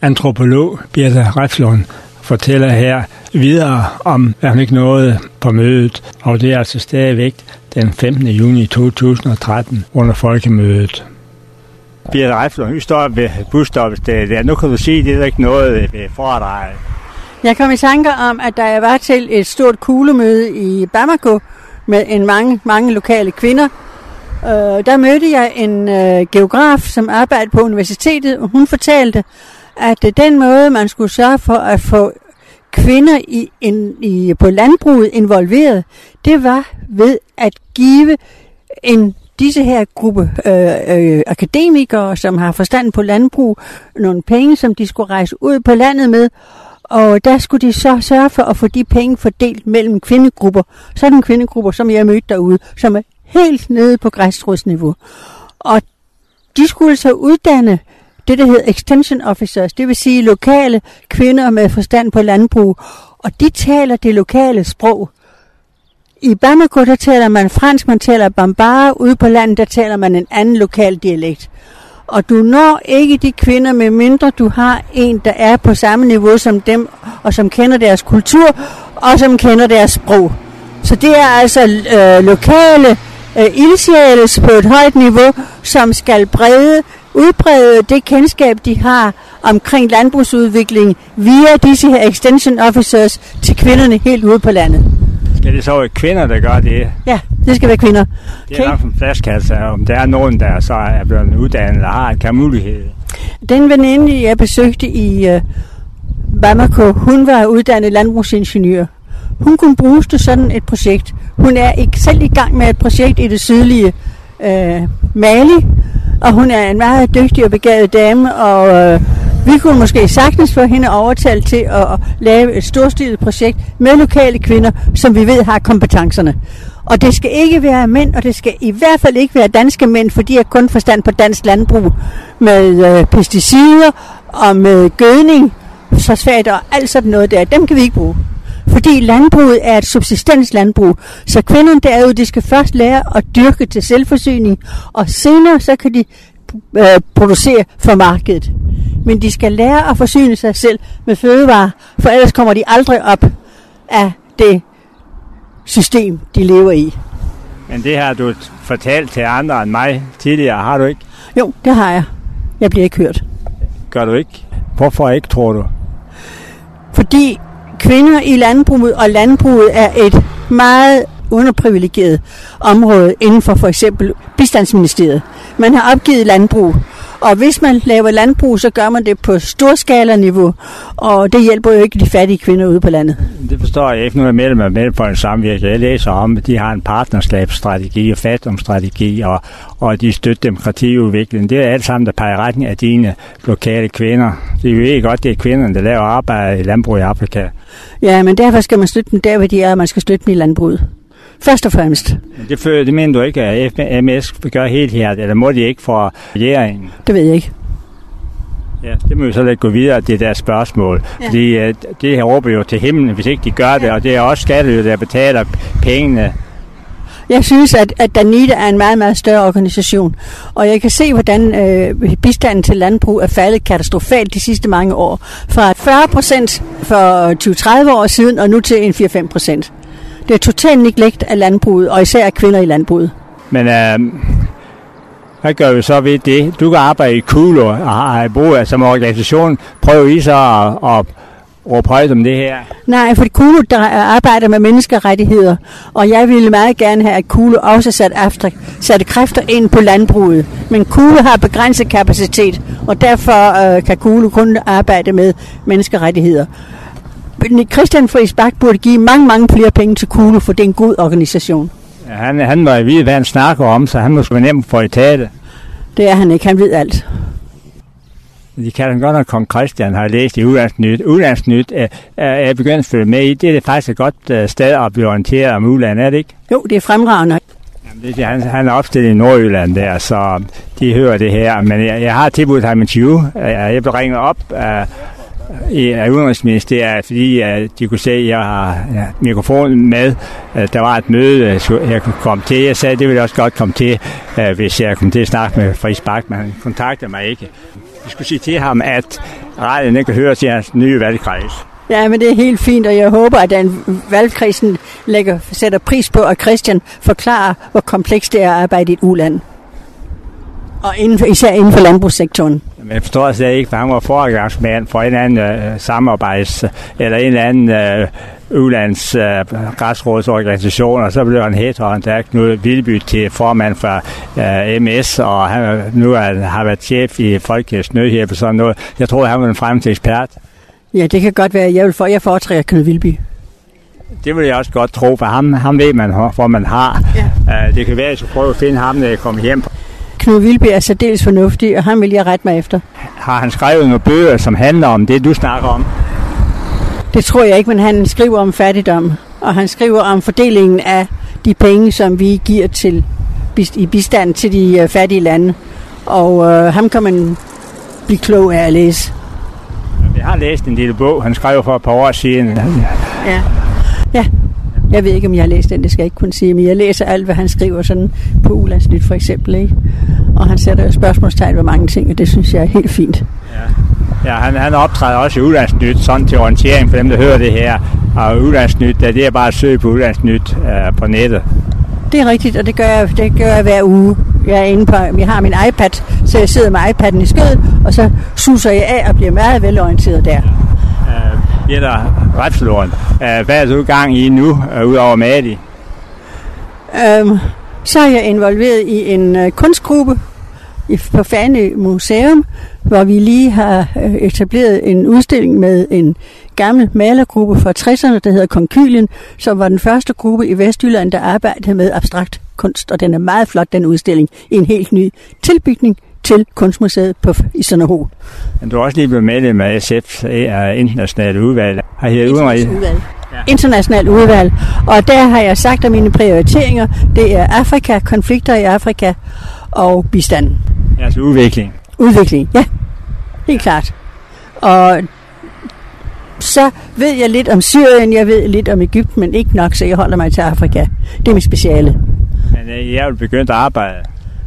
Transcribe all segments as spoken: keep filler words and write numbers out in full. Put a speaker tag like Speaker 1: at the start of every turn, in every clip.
Speaker 1: Antropolog Birthe Refslund fortæller her videre om, at hun ikke nåede på mødet, og det er altså stadigvæk den femtende juni to tusind og tretten under folkemødet. Birthe Refslund, vi står ved busstoppestedet. Nu kan du sige, at det er ikke noget ved foredraget.
Speaker 2: Jeg kom i tanker om, at da jeg var til et stort kuglemøde i Bamako med en mange, mange lokale kvinder, øh, der mødte jeg en øh, geograf, som arbejdede på universitetet, og hun fortalte, at øh, den måde, man skulle sørge for at få kvinder i, in, i, på landbruget involveret, det var ved at give en disse her gruppe øh, øh, akademikere, som har forstand på landbrug, nogle penge, som de skulle rejse ud på landet med, og der skulle de så sørge for at få de penge fordelt mellem kvindegrupper. Sådan kvindegrupper, som jeg mødte derude, som er helt nede på græsrodsniveau. Og de skulle så uddanne det, der hedder extension officers, det vil sige lokale kvinder med forstand på landbrug, og de taler det lokale sprog. I Bamako, der taler man fransk, man taler bambara, ude på landet, der taler man en anden lokal dialekt. Og du når ikke de kvinder, med mindre du har en, der er på samme niveau som dem, og som kender deres kultur, og som kender deres sprog. Så det er altså øh, lokale øh, ildsjæles på et højt niveau, som skal brede, udbrede det kendskab, de har omkring landbrugsudvikling via disse her extension officers til kvinderne helt ude på landet.
Speaker 1: Skal det så være kvinder, der gør det?
Speaker 2: Ja, det skal være kvinder.
Speaker 1: Det er okay. Nok en flaskelse, om der er nogen, der så er blevet uddannet eller har en mulighed.
Speaker 2: Den veninde, jeg besøgte i uh, Bamako, hun var uddannet landbrugsingeniør. Hun kunne bruges til sådan et projekt. Hun er ikke selv i gang med et projekt i det sydlige uh, Mali, og hun er en meget dygtig og begavet dame, og uh, vi kunne måske sagtens få hende overtalt til at lave et storstilet projekt med lokale kvinder, som vi ved har kompetencerne. Og det skal ikke være mænd, og det skal i hvert fald ikke være danske mænd, for de har kun forstand på dansk landbrug med øh, pesticider og med gødning, fosfat og alt sådan noget der. Dem kan vi ikke bruge. Fordi landbruget er et subsistenslandbrug, så kvinderne derude, de skal først lære at dyrke til selvforsyning, og senere så kan de øh, producere for markedet. Men de skal lære at forsyne sig selv med fødevarer, for ellers kommer de aldrig op af det system, de lever i.
Speaker 1: Men det har du fortalt til andre end mig tidligere, har du ikke?
Speaker 2: Jo, det har jeg. Jeg bliver ikke hørt.
Speaker 1: Gør du ikke? Hvorfor ikke, tror du?
Speaker 2: Fordi kvinder i landbruget, og landbruget er et meget underprivilegeret område inden for for eksempel bistandsministeriet. Man har opgivet landbrug, og hvis man laver landbrug, så gør man det på storskala-niveau, og det hjælper jo ikke de fattige kvinder ude på landet. Det
Speaker 1: forstår jeg ikke, nu er jeg medlem af Mellemfolkens Samvirke. Jeg læser om, at de har en partnerskabsstrategi og fattigdomsstrategi, og, og de støtter demokratiudvikling. Det er alt sammen, der peger i retning af dine lokale kvinder. Det er jo ikke godt, det er kvinderne, der laver arbejde i landbrug i Afrika. Ja, men derfor skal man støtte dem der, hvor de er, og man skal støtte dem i landbruget. Først og fremmest. Det, føler, det mener du ikke, at F M S gør helt her, eller må de ikke for regeringen? Det ved jeg ikke. Ja, det må vi så lidt gå videre, det der spørgsmål. Ja. Fordi uh, det her råber jo til himlen, hvis ikke de gør det, ja. Og det er også skatteydere, der betaler pengene. Jeg synes, at, at Danida er en meget, meget større organisation, og jeg kan se, hvordan øh, bistanden til landbrug er faldet katastrofalt de sidste mange år. Fra fyrre procent for tyve til tredive år siden, og nu til en fire til fem procent. Det er totalt neglekt af landbruget, og især af kvinder i landbruget. Men øh, hvad gør vi så ved det? Du kan arbejde i KULO og har brug som organisation. Prøver I så at, at råbe højt om det her? Nej, for KULO der arbejder med menneskerettigheder, og jeg ville meget gerne have, at KULO også satte, efter, satte kræfter ind på landbruget. Men KULO har begrænset kapacitet, og derfor øh, kan KULO kun arbejde med menneskerettigheder. Christian Friis Bach burde give mange, mange flere penge til KULO, for det er en god organisation. Ja, han, han var i vide, hvad han snakker om, så han må være nemt for at tage det. Det er han ikke, han ved alt. De kan han godt, når kong Christian har læst i Udlandsnyt. Udlandsnyt er, er jeg begyndt at følge med i. Det er faktisk et godt sted at blive orienteret om udlandet, er det ikke? Jo, det er fremragende. Jamen, det, han, han er opstillet i Nordjylland der, så de hører det her. Men jeg, jeg har tilbudt ham en tyve. Jeg blev ringet op af i Udenrigsministeriet, fordi uh, de kunne se, at jeg har ja, mikrofonen med. Uh, der var et møde, uh, jeg kunne komme til. Jeg sagde, at det ville jeg også godt komme til, uh, hvis jeg kom til at snakke med Friis Bach, men han kontaktede mig ikke. Vi skulle sige til ham, at radioen kan høre til hans nye valgkreds.
Speaker 2: Ja, men det er helt fint, og jeg håber, at den valgkredsen lægger, sætter pris på, at Christian forklarer, hvor komplekst det er at arbejde i et uland. Og inden for, især inden for landbrugssektoren.
Speaker 1: Men jeg forstår slet ikke, for han var foregangsmand for en eller anden øh, samarbejds- eller en eller anden øh, ulands øh, græsrådsorganisation, og så blev han headhunter Knud Vilby til formand for øh, M S, og han nu er, har været chef i Folkets Nødhjælp og sådan noget. Jeg tror, han var en fremtidig ekspert.
Speaker 2: Ja, det kan godt være. Jeg vil for, jeg foretrækker Knud Vilby.
Speaker 1: Det vil jeg også godt tro, for ham, ham ved man, hvor man har. Ja. Uh, det kan være, at jeg skal prøve at finde ham, når jeg kommer hjem.
Speaker 2: Knud Vilby er særdeles fornuftig, og han vil jeg rette mig efter.
Speaker 1: Har han skrevet nogle bøger, som handler om det, du snakker om?
Speaker 2: Det tror jeg ikke, men han skriver om fattigdom, og han skriver om fordelingen af de penge, som vi giver til, i bistand til de fattige lande. Og uh, ham kan man blive klog af at læse.
Speaker 1: Jeg har læst en lille bog, han skrev for et par år siden.
Speaker 2: Ja, ja. Jeg ved ikke, om jeg har læst den, det skal jeg ikke kunne sige, men jeg læser alt, hvad han skriver sådan på Ulandsnyt for eksempel, ikke? Og han sætter jo spørgsmålstegn ved mange ting, og det synes jeg er helt fint.
Speaker 1: Ja, ja han, han optræder også i Ulandsnyt, sådan til orientering for dem, der hører det her. Og Ulandsnyt, det er bare at søge på Ulandsnyt uh, på nettet.
Speaker 2: Det er rigtigt, og det gør jeg, det gør jeg hver uge. Jeg er inde på, jeg har min iPad, så jeg sidder med iPad'en i skødet, og så suser jeg af og bliver meget velorienteret der.
Speaker 1: Uh, Jette Refslund, uh, hvad er du i gang i nu, uh, udover Mali?
Speaker 2: Um, så er jeg involveret i en uh, kunstgruppe i, på Fanø Museum, hvor vi lige har uh, etableret en udstilling med en gammel malergruppe fra tresserne, der hedder Konkylien, som var den første gruppe i Vestjylland, der arbejdede med abstrakt kunst, og den er meget flot, den udstilling, i en helt ny tilbygning til Kunstmuseet på, i Sønderho.
Speaker 1: Du har også lige blevet medlem af S F's uh, internationale udvalg. Har I
Speaker 2: internationalt udvalg. Ja. Internationalt udvalg. Og der har jeg sagt, at mine prioriteringer, det er Afrika, konflikter i Afrika og bistand.
Speaker 1: Altså udvikling.
Speaker 2: Udvikling, ja. Helt klart. Og så ved jeg lidt om Syrien, jeg ved lidt om Egypten, men ikke nok, så jeg holder mig til Afrika. Det er mit speciale.
Speaker 1: Men uh, jeg er jo begyndt at arbejde.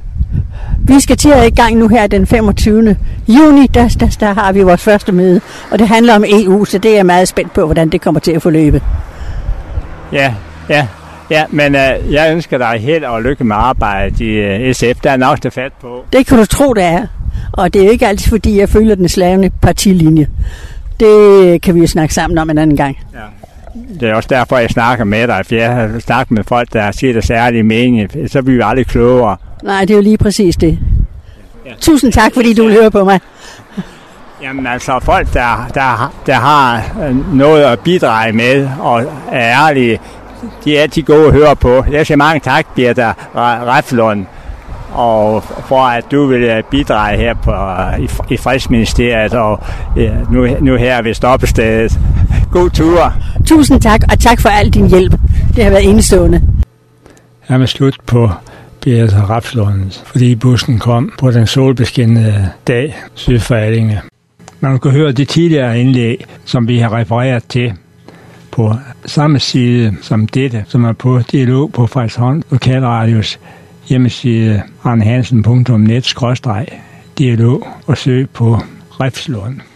Speaker 2: Vi skal til at i gang nu her den femogtyvende juni, der, der, der har vi vores første møde, og det handler om E U, så det er jeg meget spændt på, hvordan det kommer til at forløbe.
Speaker 1: Ja, ja, ja, men uh, jeg ønsker dig held og lykke med arbejdet i uh, S F, der er nok til fat på.
Speaker 2: Det kan du tro, det er, og det er jo ikke altid, fordi jeg følger den slavende partilinje. Det kan vi jo snakke sammen om en anden gang. Ja.
Speaker 1: Det er også derfor, jeg snakker med dig, for jeg har snakket med folk, der siger det særlige mening, så bliver vi aldrig klogere.
Speaker 2: Nej, det er jo lige præcis det. Ja. Tusind tak, fordi du vil høre på mig.
Speaker 1: Jamen altså, folk, der, der, der har noget at bidrage med og er ærlige, de er altid gode at høre på. Jeg siger mange tak, Birthe Refslund, og for at du vil bidrage her på, i, i Fredsministeriet og ja, nu, nu her ved stoppestedet. God tur.
Speaker 2: Tusind tak, og tak for al din hjælp. Det har været enestående.
Speaker 1: Jeg er slut på Birthe Refslund, fordi bussen kom på den solbeskinnede dag syd for Allinge. Man kan høre de tidligere indlæg, som vi har refereret til, på samme side som dette, som er på Dialog på Frederikshavn Lokalradios hjemmeside arnehansen punktum net skråstreg dialog og søg på Refslund.